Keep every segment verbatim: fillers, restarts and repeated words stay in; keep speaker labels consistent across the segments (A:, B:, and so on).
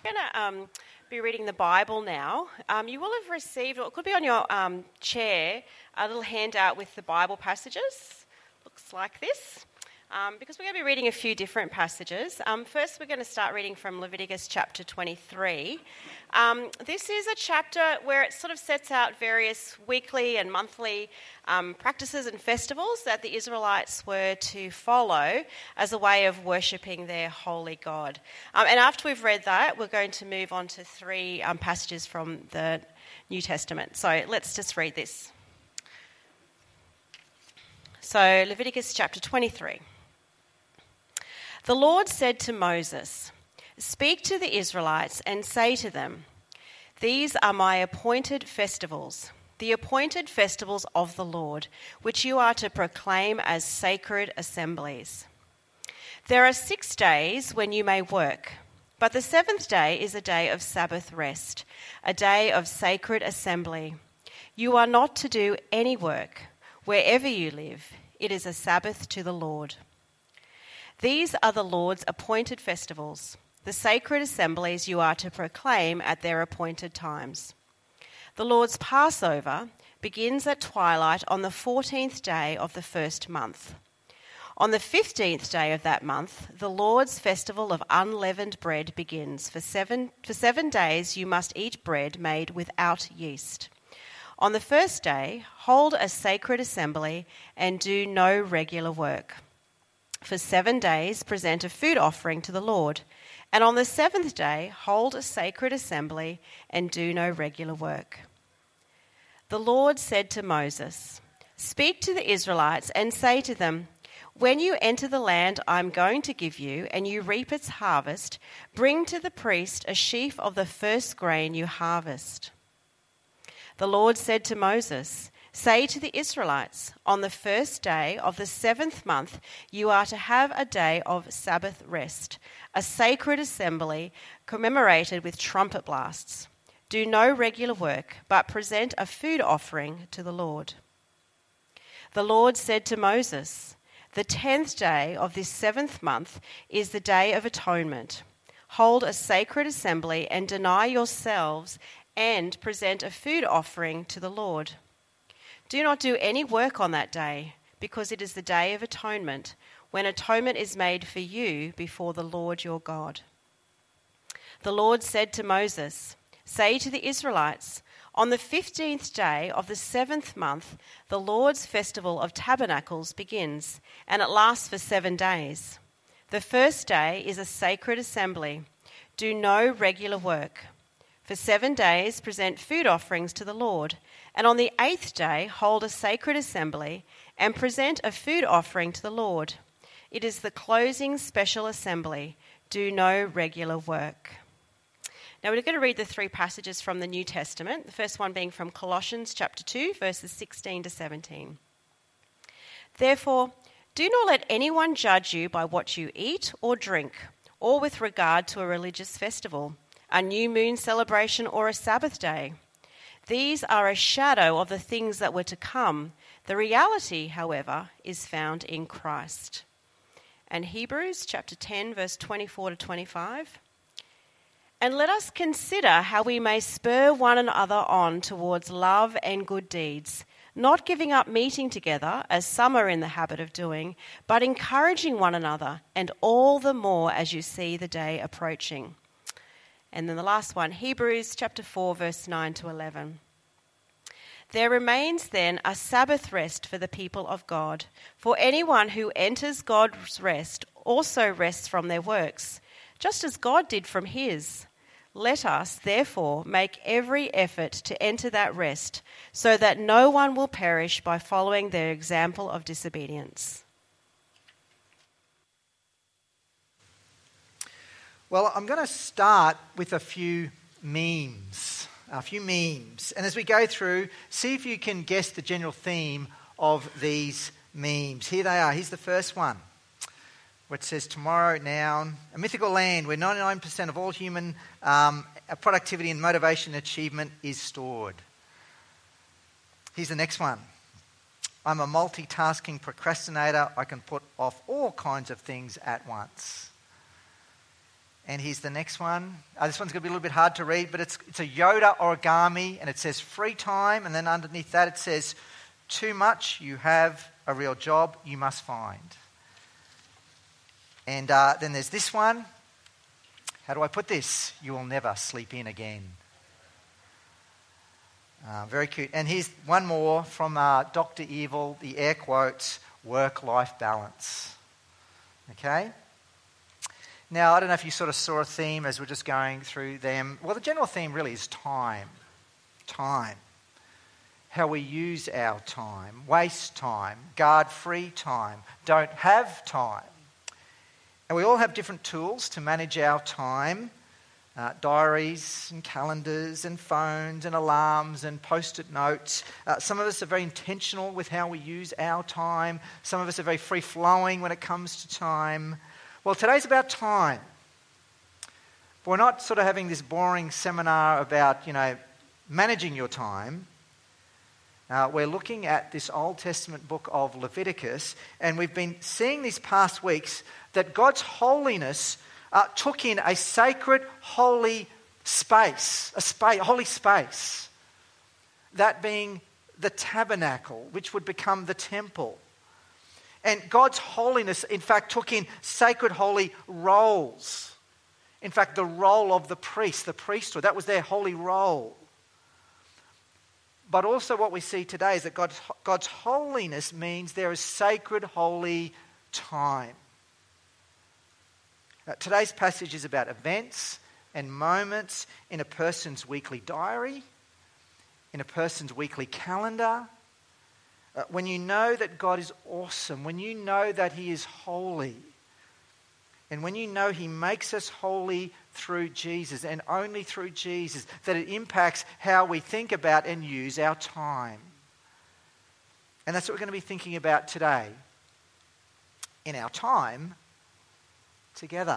A: We're going to um, be reading the Bible now. Um, you will have received, or it could be on your um, chair, a little handout with the Bible passages. Looks like this. Um, because we're going to be reading a few different passages. Um, first, we're going to start reading from Leviticus chapter twenty-three. Um, this is a chapter where it sort of sets out various weekly and monthly um, practices and festivals that the Israelites were to follow as a way of worshipping their holy God. Um, and after we've read that, we're going to move on to three um, passages from the New Testament. So let's just read this. So Leviticus chapter twenty-three. The Lord said to Moses, "Speak to the Israelites and say to them, 'These are my appointed festivals, the appointed festivals of the Lord, which you are to proclaim as sacred assemblies. There are six days when you may work, but the seventh day is a day of Sabbath rest, a day of sacred assembly. You are not to do any work. Wherever you live, it is a Sabbath to the Lord. These are the Lord's appointed festivals, the sacred assemblies you are to proclaim at their appointed times. The Lord's Passover begins at twilight on the fourteenth day of the first month. On the fifteenth day of that month, the Lord's festival of unleavened bread begins. For seven, for seven days you must eat bread made without yeast. On the first day, hold a sacred assembly and do no regular work. For seven days, present a food offering to the Lord. And on the seventh day, hold a sacred assembly and do no regular work.' The Lord said to Moses, 'Speak to the Israelites and say to them, when you enter the land I'm going to give you and you reap its harvest, bring to the priest a sheaf of the first grain you harvest.' The Lord said to Moses, 'Say to the Israelites, on the first day of the seventh month, you are to have a day of Sabbath rest, a sacred assembly commemorated with trumpet blasts. Do no regular work, but present a food offering to the Lord.' The Lord said to Moses, 'The tenth day of this seventh month is the Day of Atonement. Hold a sacred assembly and deny yourselves and present a food offering to the Lord. Do not do any work on that day, because it is the Day of Atonement, when atonement is made for you before the Lord your God.' The Lord said to Moses, 'Say to the Israelites, on the fifteenth day of the seventh month, the Lord's festival of tabernacles begins, and it lasts for seven days. The first day is a sacred assembly. Do no regular work. For seven days, present food offerings to the Lord, and on the eighth day, hold a sacred assembly and present a food offering to the Lord. It is the closing special assembly. Do no regular work.'" Now we're going to read the three passages from the New Testament, the first one being from Colossians chapter two, verses sixteen to seventeen. "Therefore, do not let anyone judge you by what you eat or drink, or with regard to a religious festival, a new moon celebration, or a Sabbath day. These are a shadow of the things that were to come. The reality, however, is found in Christ." And Hebrews chapter ten, verse twenty-four to twenty-five. "And let us consider how we may spur one another on towards love and good deeds, not giving up meeting together, as some are in the habit of doing, but encouraging one another, and all the more as you see the day approaching." And then the last one, Hebrews chapter four, verse nine to eleven. "There remains then a Sabbath rest for the people of God. For anyone who enters God's rest also rests from their works, just as God did from his. Let us, therefore, make every effort to enter that rest, so that no one will perish by following their example of disobedience."
B: Well, I'm going to start with a few memes, a few memes. And as we go through, see if you can guess the general theme of these memes. Here they are. Here's the first one, where it says, "Tomorrow, noun, a mythical land where ninety-nine percent of all human um, productivity and motivation and achievement is stored." Here's the next one. "I'm a multitasking procrastinator. I can put off all kinds of things at once." And here's the next one. Uh, this one's going to be a little bit hard to read, but it's, it's a Yoda origami, and it says free time, and then underneath that it says, too much, you have a real job you must find. And uh, then there's this one. How do I put this? You will never sleep in again. Uh, very cute. And here's one more from uh, Doctor Evil, the air quotes, work-life balance. Okay? Now, I don't know if you sort of saw a theme as we're just going through them. Well, the general theme really is time. Time. How we use our time. Waste time. Guard free time. Don't have time. And we all have different tools to manage our time. Uh, diaries and calendars and phones and alarms and post-it notes. Uh, some of us are very intentional with how we use our time. Some of us are very free-flowing when it comes to time. Well, today's about time. But we're not sort of having this boring seminar about, you know, managing your time. Uh, we're looking at this Old Testament book of Leviticus, and we've been seeing these past weeks that God's holiness uh, took in a sacred, holy space, a space, holy space, that being the tabernacle, which would become the temple. And God's holiness, in fact, took in sacred, holy roles. In fact, the role of the priest, the priesthood, that was their holy role. But also what we see today is that God's, God's holiness means there is sacred, holy time. Now, today's passage is about events and moments in a person's weekly diary, in a person's weekly calendar. Uh, when you know that God is awesome, when you know that He is holy, and when you know He makes us holy through Jesus and only through Jesus, that it impacts how we think about and use our time. And that's what we're going to be thinking about today in our time together.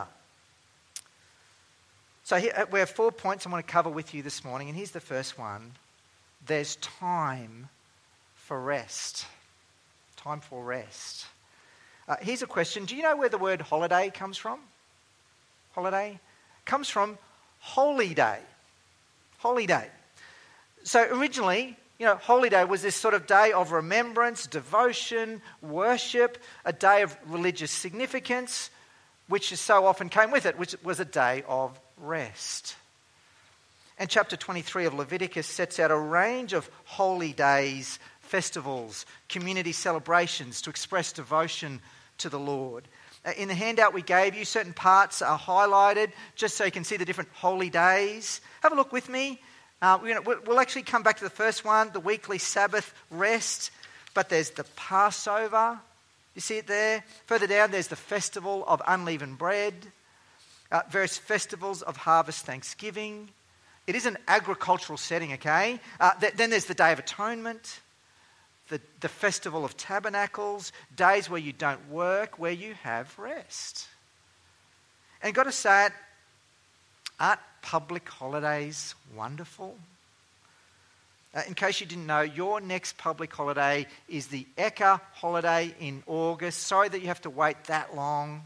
B: So here, we have four points I want to cover with you this morning, and here's the first one. There's time for rest. Time for rest. Uh, here's a question. Do you know where the word holiday comes from? Holiday? Comes from holy day. Holy day. So originally, you know, holy day was this sort of day of remembrance, devotion, worship, a day of religious significance, which so often came with it, which was a day of rest. And chapter twenty-three of Leviticus sets out a range of holy days, festivals, community celebrations to express devotion to the Lord. In the handout we gave you, certain parts are highlighted just so you can see the different holy days. Have a look with me. Uh, we'll actually come back to the first one, the weekly Sabbath rest. But there's the Passover. You see it there? Further down, there's the festival of unleavened bread. Uh, various festivals of harvest thanksgiving. It is an agricultural setting, okay? Uh, th- then there's the Day of Atonement. The, the Festival of Tabernacles, days where you don't work, where you have rest. And got to say it, aren't public holidays wonderful? Uh, in case you didn't know, your next public holiday is the Eka holiday in August. Sorry that you have to wait that long.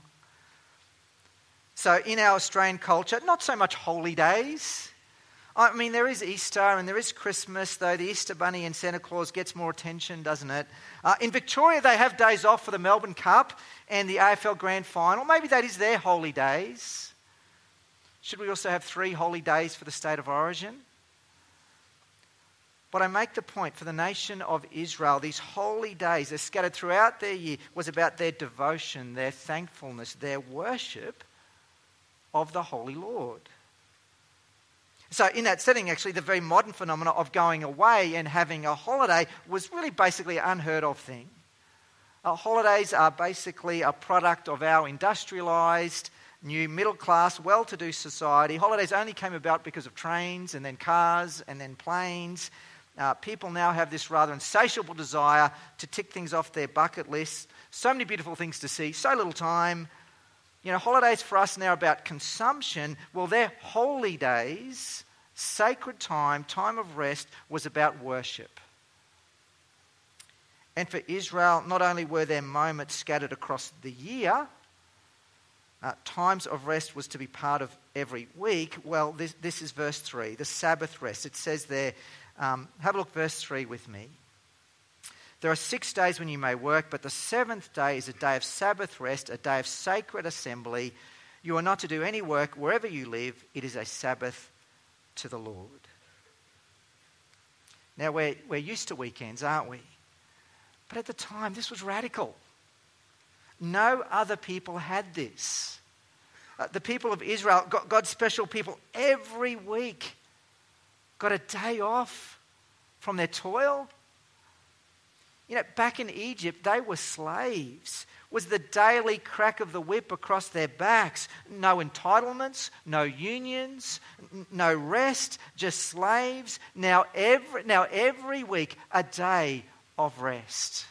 B: So in our Australian culture, not so much holy days. I mean, there is Easter and there is Christmas, though the Easter Bunny and Santa Claus gets more attention, doesn't it? Uh, in Victoria, they have days off for the Melbourne Cup and the A F L Grand Final. Maybe that is their holy days. Should we also have three holy days for the state of origin? But I make the point, for the nation of Israel, these holy days, they're scattered throughout their year, was about their devotion, their thankfulness, their worship of the Holy Lord. So in that setting, actually, the very modern phenomenon of going away and having a holiday was really basically an unheard of thing. Uh, holidays are basically a product of our industrialised, new middle-class, well-to-do society. Holidays only came about because of trains and then cars and then planes. Uh, people now have this rather insatiable desire to tick things off their bucket list. So many beautiful things to see, so little time. You know, holidays for us now are about consumption. Well, their holy days, sacred time, time of rest, was about worship. And for Israel, not only were there moments scattered across the year, uh, times of rest was to be part of every week. Well, this, this is verse three, the Sabbath rest. It says there, um, have a look verse three with me. There are six days when you may work, but the seventh day is a day of Sabbath rest, a day of sacred assembly. You are not to do any work wherever you live. It is a Sabbath to the Lord. Now, we're, we're used to weekends, aren't we? But at the time, this was radical. No other people had this. Uh, the people of Israel, God's special people, every week got a day off from their toil. You know, back in Egypt, they were slaves. It was the daily crack of the whip across their backs. No entitlements, no unions, n- no rest, just slaves. Now every, now every week, a day of rest.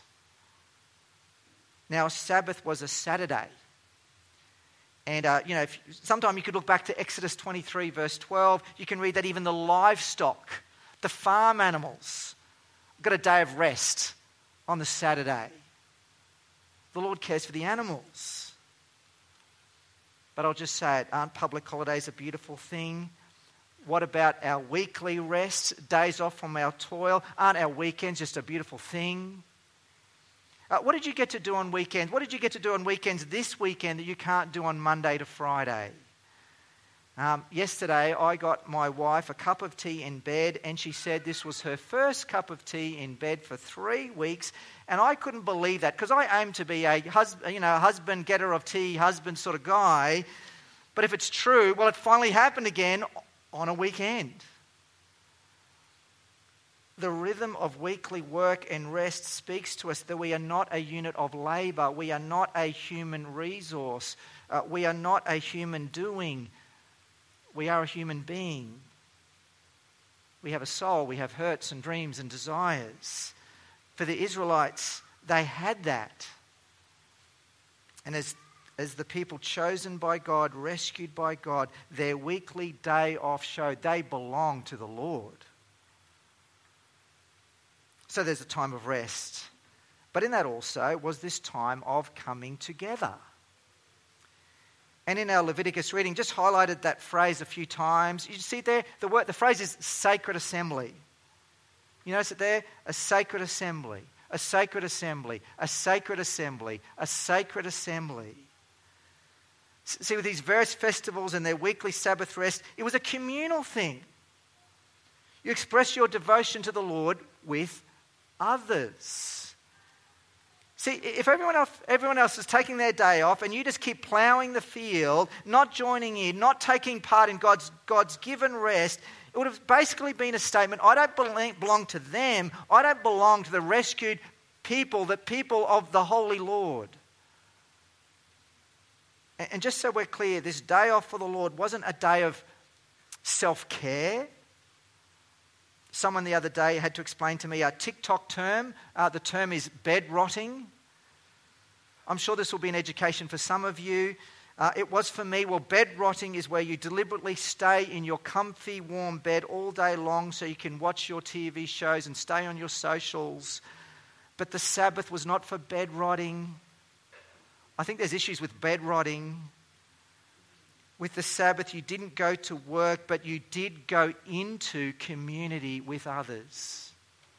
B: Now, Sabbath was a Saturday. And, uh, you know, if, sometime you could look back to Exodus twenty-three, verse twelve. You can read that even the livestock, the farm animals, got a day of rest on the Saturday. The Lord cares for the animals. But I'll just say it, aren't public holidays a beautiful thing? What about our weekly rest, days off from our toil? Aren't our weekends just a beautiful thing? Uh, what did you get to do on weekends? What did you get to do on weekends this weekend that you can't do on Monday to Friday? Um, yesterday, I got my wife a cup of tea in bed, and she said this was her first cup of tea in bed for three weeks, and I couldn't believe that because I aim to be a husband, you know, husband getter of tea, husband sort of guy. But if it's true, well, it finally happened again on a weekend. The rhythm of weekly work and rest speaks to us that we are not a unit of labour. We are not a human resource. Uh, we are not a human doing. We are a human being. We have a soul. We have hurts and dreams and desires. For the Israelites, they had that. And as, as the people chosen by God, rescued by God, their weekly day off showed they belong to the Lord. So there's a time of rest. But in that also was this time of coming together. And in our Leviticus reading, just highlighted that phrase a few times. You see there, the word, the phrase is sacred assembly. You notice it there? A sacred assembly, a sacred assembly, a sacred assembly, a sacred assembly. See, with these various festivals and their weekly Sabbath rest, it was a communal thing. You express your devotion to the Lord with others. See, if everyone else, everyone else is taking their day off and you just keep ploughing the field, not joining in, not taking part in God's, God's given rest, it would have basically been a statement, I don't belong to them, I don't belong to the rescued people, the people of the Holy Lord. And just so we're clear, this day off for the Lord wasn't a day of self-care. Someone the other day had to explain to me a TikTok term. Uh, the term is bed rotting. I'm sure this will be an education for some of you. Uh, it was for me. Well, bed rotting is where you deliberately stay in your comfy, warm bed all day long so you can watch your T V shows and stay on your socials. But the Sabbath was not for bed rotting. I think there's issues with bed rotting. With the Sabbath, you didn't go to work, but you did go into community with others.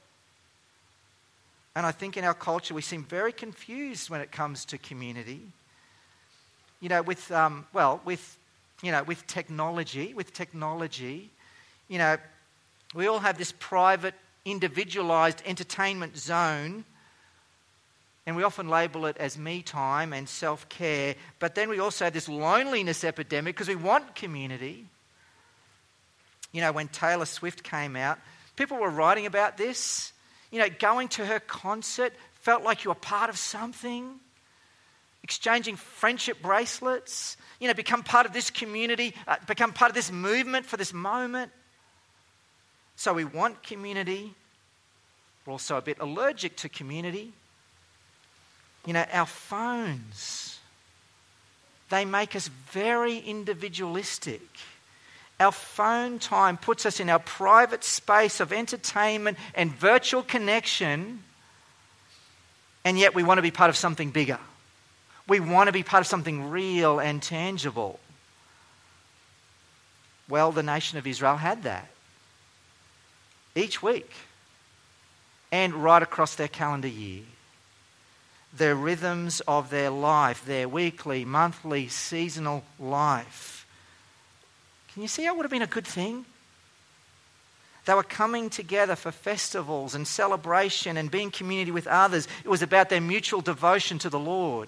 B: And I think in our culture, we seem very confused when it comes to community. You know, with, um, well, with, you know, with technology, with technology, you know, we all have this private, individualized entertainment zone. And we often label it as me time and self-care. But then we also have this loneliness epidemic because we want community. You know, when Taylor Swift came out, people were writing about this. You know, going to her concert felt like you were part of something. Exchanging friendship bracelets. You know, become part of this community. Uh, become part of this movement for this moment. So we want community. We're also a bit allergic to community. You know, our phones, they make us very individualistic. Our phone time puts us in our private space of entertainment and virtual connection, and yet we want to be part of something bigger. We want to be part of something real and tangible. Well, the nation of Israel had that. Each week. And right across their calendar year. The rhythms of their life, their weekly, monthly, seasonal life. Can you see how it would have been a good thing? They were coming together for festivals and celebration and being community with others. It was about their mutual devotion to the Lord.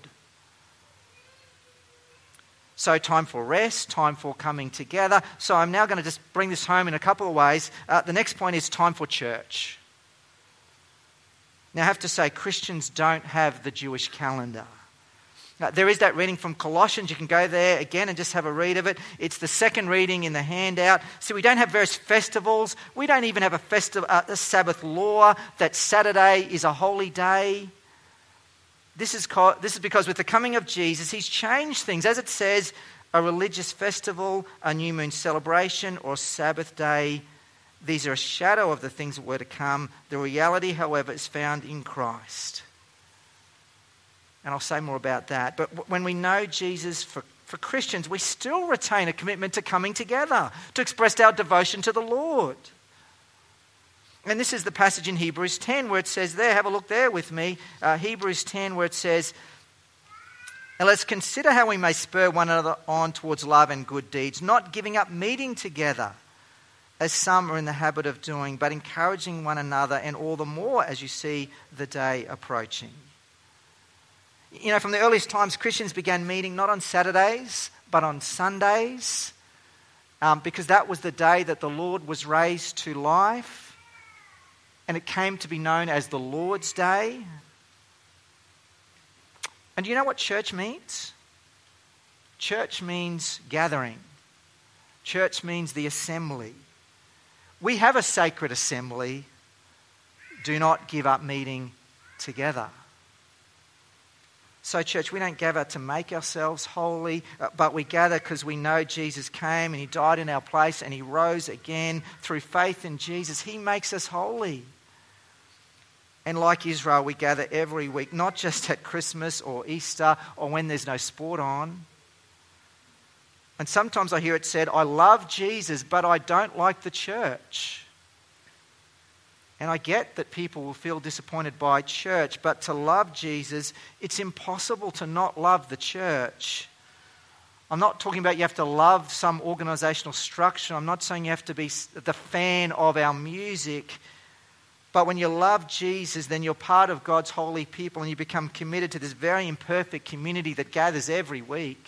B: So time for rest, time for coming together. So I'm now going to just bring this home in a couple of ways. Uh, the next point is time for church. Now I have to say, Christians don't have the Jewish calendar. Now, there is that reading from Colossians. You can go there again and just have a read of it. It's the second reading in the handout. So we don't have various festivals. We don't even have a, festi- uh, a Sabbath law that Saturday is a holy day. This is, co- this is because with the coming of Jesus, he's changed things. As it says, a religious festival, a new moon celebration, or Sabbath day. These are a shadow of the things that were to come. The reality, however, is found in Christ. And I'll say more about that. But when we know Jesus, for, for Christians, we still retain a commitment to coming together, to express our devotion to the Lord. And this is the passage in Hebrews ten where it says there, have a look there with me, uh, Hebrews ten where it says, and let's consider how we may spur one another on towards love and good deeds, not giving up meeting together, as some are in the habit of doing, but encouraging one another, and all the more as you see the day approaching. You know, from the earliest times, Christians began meeting not on Saturdays, but on Sundays, um, because that was the day that the Lord was raised to life, and it came to be known as the Lord's Day. And do you know what church means? Church means gathering. Church means the assembly. We have a sacred assembly. Do not give up meeting together. So church, we don't gather to make ourselves holy, but we gather because we know Jesus came and he died in our place and he rose again through faith in Jesus. He makes us holy. And like Israel, we gather every week, not just at Christmas or Easter or when there's no sport on. And sometimes I hear it said, I love Jesus, but I don't like the church. And I get that people will feel disappointed by church, but to love Jesus, it's impossible to not love the church. I'm not talking about you have to love some organizational structure. I'm not saying you have to be the fan of our music. But when you love Jesus, then you're part of God's holy people and you become committed to this very imperfect community that gathers every week.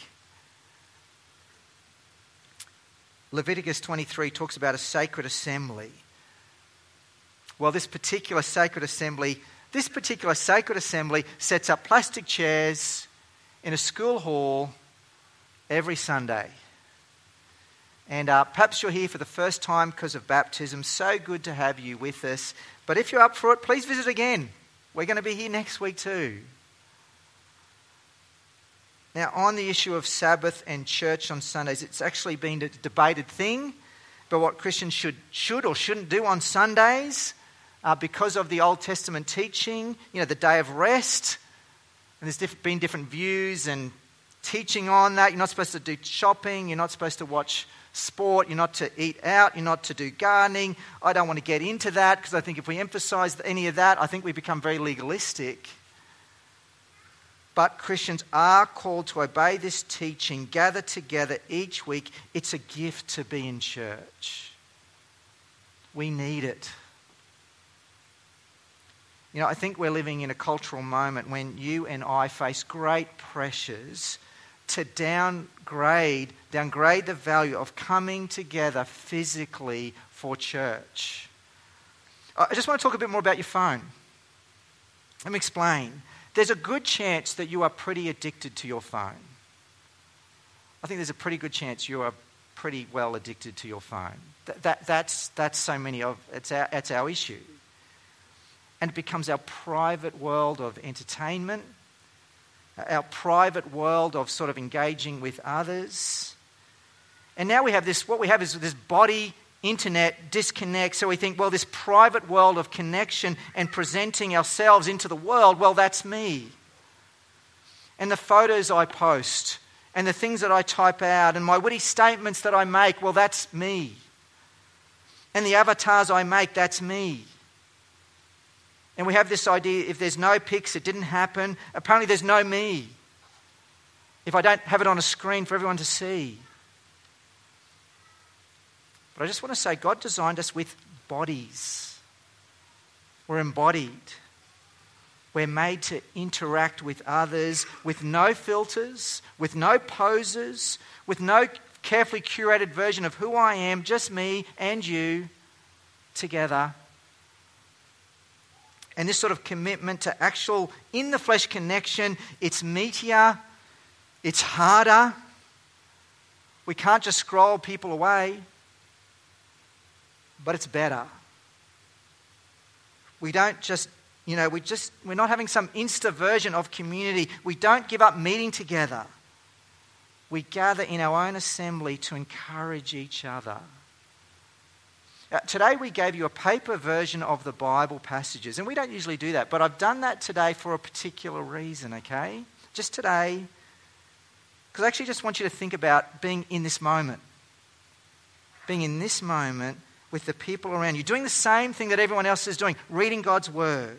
B: Leviticus twenty-three talks about a sacred assembly. Well, this particular sacred assembly, this particular sacred assembly sets up plastic chairs in a school hall every Sunday. And uh, perhaps you're here for the first time because of baptism. So good to have you with us. But if you're up for it, please visit again. We're going to be here next week too. Now, on the issue of Sabbath and church on Sundays, it's actually been a debated thing. But what Christians should should or shouldn't do on Sundays, uh, because of the Old Testament teaching, you know, the day of rest. And there's diff- been different views and teaching on that. You're not supposed to do shopping. You're not supposed to watch sport. You're not to eat out. You're not to do gardening. I don't want to get into that because I think if we emphasize any of that, I think we become very legalistic. But Christians are called to obey this teaching, gather together each week. It's a gift to be in church. We need it. You know, I think we're living in a cultural moment when you and I face great pressures to downgrade, downgrade the value of coming together physically for church. I just want to talk a bit more about your phone. Let me explain. There's a good chance that you are pretty addicted to your phone. I think there's a pretty good chance you are pretty well addicted to your phone. That, that, that's, that's so many of, it's our, it's our issue. And it becomes our private world of entertainment, our private world of sort of engaging with others. And now we have this, what we have is this body internet disconnect. So we think, well, this private world of connection and presenting ourselves into the world, well, that's me. and the photos I post and the things that I type out and my witty statements that I make, well, that's me. And the avatars I make, that's me. And we have this idea, if there's no pics, it didn't happen. Apparently there's no me. If I don't have it on a screen for everyone to see. But I just want to say, God designed us with bodies. We're embodied. We're made to interact with others with no filters, with no poses, with no carefully curated version of who I am, just me and you together. And this sort of commitment to actual in-the-flesh connection, it's meatier, it's harder. We can't just scroll people away, but it's better. We don't just, you know, we just, we're not having some Insta version of community. We don't give up meeting together. We gather in our own assembly to encourage each other. Uh, today we gave you a paper version of the Bible passages, and we don't usually do that, but I've done that today for a particular reason, okay? Just today, because I actually just want you to think about being in this moment. Being in this moment with the people around you, doing the same thing that everyone else is doing, reading God's Word.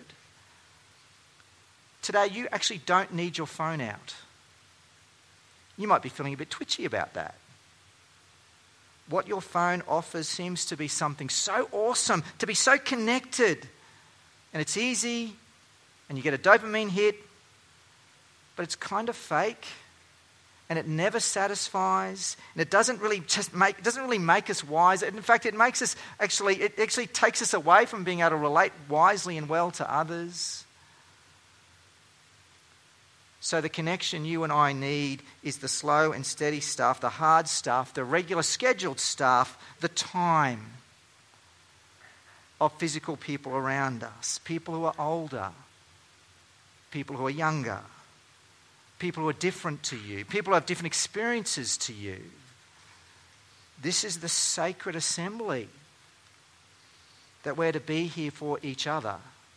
B: Today you actually don't need your phone out. You might be feeling a bit twitchy about that. What your phone offers seems to be something so awesome, to be so connected. And it's easy, and you get a dopamine hit, but it's kind of fake, and it never satisfies, and it doesn't really just make, it doesn't really make us wise. In fact, it makes us actually, it actually takes us away from being able to relate wisely and well to others. So the connection you and I need is the slow and steady stuff, the hard stuff, the regular scheduled stuff, the time of physical people around us, people who are older, people who are younger, people who are different to you, people who have different experiences to you. This is the sacred assembly that we're to be here for each other.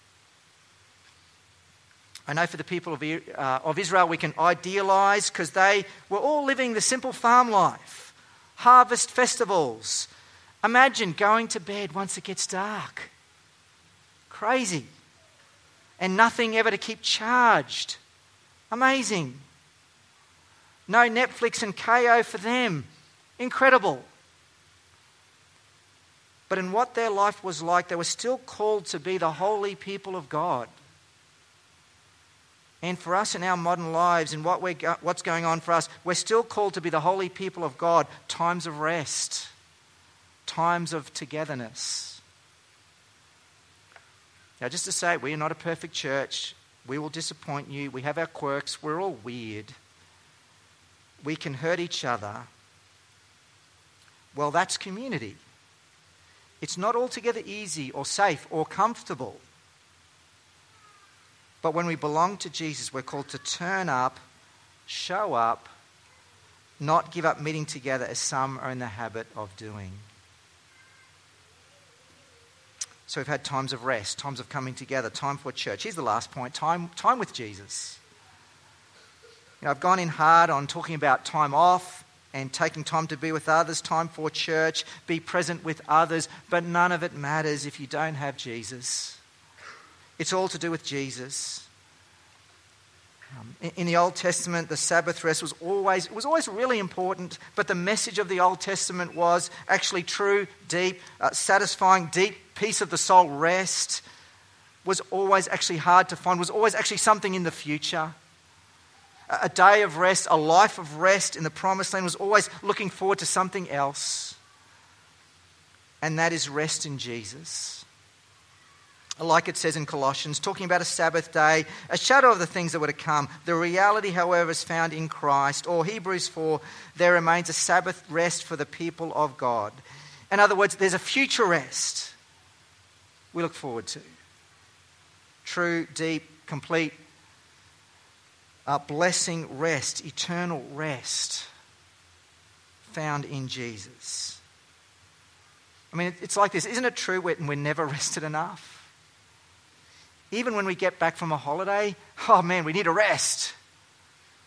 B: I know for the people of, uh, of Israel we can idealize because they were all living the simple farm life. Harvest festivals. Imagine going to bed once it gets dark. Crazy. And nothing ever to keep charged. Amazing. No Netflix and K O for them. Incredible. But in what their life was like, they were still called to be the holy people of God. And for us in our modern lives and what we're go- what's going on for us, we're still called to be the holy people of God. Times of rest. Times of togetherness. Now just to say, we are not a perfect church. We will disappoint you. We have our quirks. We're all weird. We can hurt each other. Well, that's community. It's not altogether easy or safe or comfortable. But when we belong to Jesus, we're called to turn up, show up, not give up meeting together as some are in the habit of doing. So we've had times of rest, times of coming together, time for church. Here's the last point, time, time with Jesus. You know, I've gone in hard on talking about time off and taking time to be with others, time for church, be present with others, but none of it matters if you don't have Jesus. It's all to do with Jesus. Um, in, in the Old Testament, the Sabbath rest was always, it was always really important, but the message of the Old Testament was actually true, deep, uh, satisfying, deep peace of the soul rest was always actually hard to find, was always actually something in the future. A, a day of rest, a life of rest in the Promised Land was always looking forward to something else, and that is rest in Jesus. Like it says in Colossians, talking about a Sabbath day, a shadow of the things that were to come. The reality, however, is found in Christ. Or Hebrews four, there remains a Sabbath rest for the people of God. In other words, there's a future rest we look forward to. True, deep, complete, uh, blessing rest, eternal rest found in Jesus. I mean, it's like this. Isn't it true when we're never rested enough? Even when we get back from a holiday, oh man, we need a rest.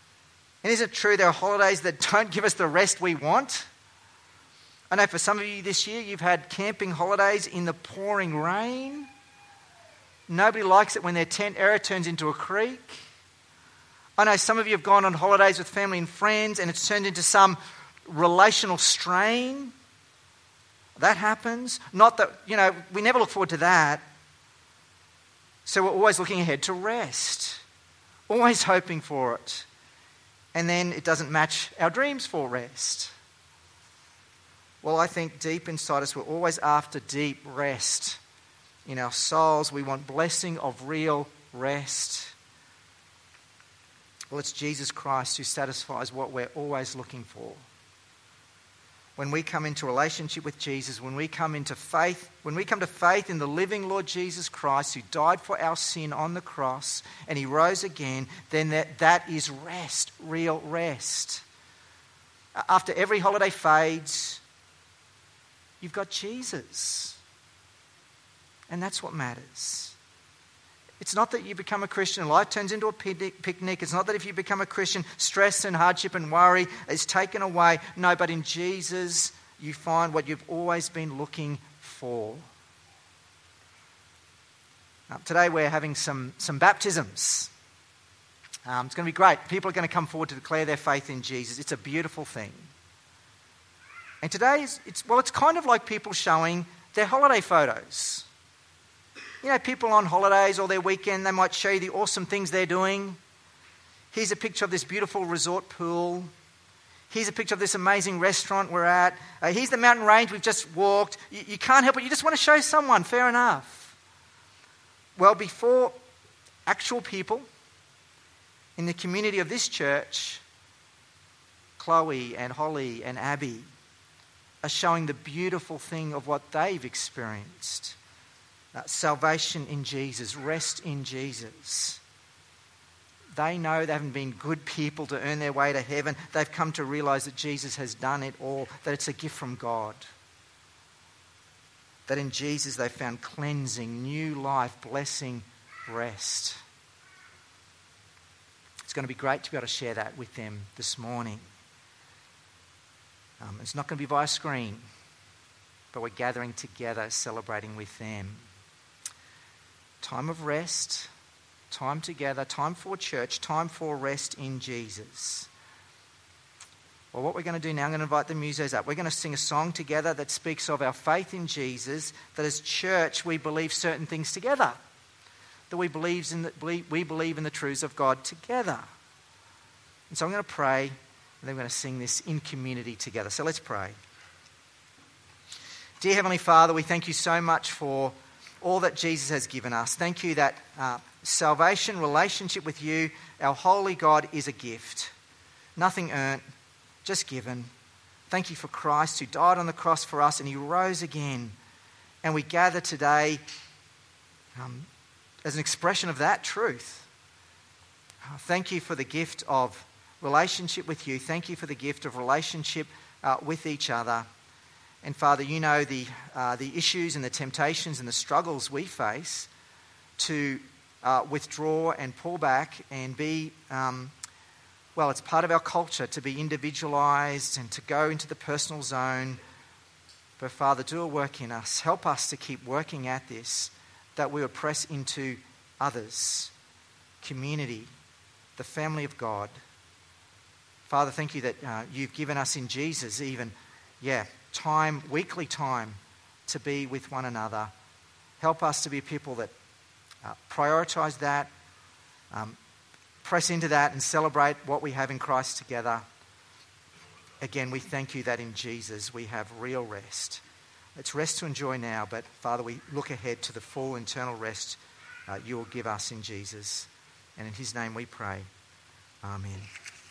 B: And isn't it true there are holidays that don't give us the rest we want? I know for some of you this year, you've had camping holidays in the pouring rain. Nobody likes it when their tent area turns into a creek. I know some of you have gone on holidays with family and friends and it's turned into some relational strain. That happens. Not that, you know, we never look forward to that. So we're always looking ahead to rest. Always hoping for it. And then it doesn't match our dreams for rest. Well, I think deep inside us, we're always after deep rest. In our souls, we want blessing of real rest. Well, it's Jesus Christ who satisfies what we're always looking for. When we come into relationship with Jesus, when we come into faith, when we come to faith in the living Lord Jesus Christ who died for our sin on the cross and he rose again, then that, that is rest, real rest. After every holiday fades, you've got Jesus. And that's what matters. It's not that you become a Christian and life turns into a picnic. It's not that if you become a Christian, stress and hardship and worry is taken away. No, but in Jesus, you find what you've always been looking for. Now, today we're having some, some baptisms. Um, it's going to be great. People are going to come forward to declare their faith in Jesus. It's a beautiful thing. And today, it's well, it's kind of like people showing their holiday photos. You know, people on holidays or their weekend, they might show you the awesome things they're doing. Here's a picture of this beautiful resort pool. Here's a picture of this amazing restaurant we're at. Uh, here's the mountain range we've just walked. You, you can't help it. You just want to show someone. Fair enough. Well, before actual people in the community of this church, Chloe and Holly and Abby are showing the beautiful thing of what they've experienced. Uh, salvation in Jesus, rest in Jesus. They know they haven't been good people to earn their way to heaven. They've come to realize that Jesus has done it all, that it's a gift from God. That in Jesus they found cleansing, new life, blessing, rest. It's going to be great to be able to share that with them this morning. Um, it's not going to be via screen, but we're gathering together, celebrating with them. Time of rest, time together, time for church, time for rest in Jesus. Well, what we're going to do now, I'm going to invite the musos up. We're going to sing a song together that speaks of our faith in Jesus, that as church we believe certain things together, that we, believes in the, we believe in the truths of God together. And so I'm going to pray, and then we're going to sing this in community together. So let's pray. Dear Heavenly Father, we thank you so much for all that Jesus has given us. Thank you that uh, salvation, relationship with you, our holy God, is a gift. Nothing earned, just given. Thank you for Christ who died on the cross for us and he rose again. And we gather today um, as an expression of that truth. Uh, thank you for the gift of relationship with you. Thank you for the gift of relationship uh, with each other. And Father, you know the uh, the issues and the temptations and the struggles we face to uh, withdraw and pull back and be, um, well, it's part of our culture to be individualized and to go into the personal zone. But Father, do a work in us. Help us to keep working at this, that we would press into others, community, the family of God. Father, thank you that uh, you've given us in Jesus even, yeah, time, weekly time to be with one another. Help us to be people that uh, prioritize that, um, press into that and celebrate what we have in Christ together. Again, we thank you that in Jesus we have real rest. It's rest to enjoy now, but Father, we look ahead to the full eternal rest uh, you will give us in Jesus. And in his name we pray. Amen.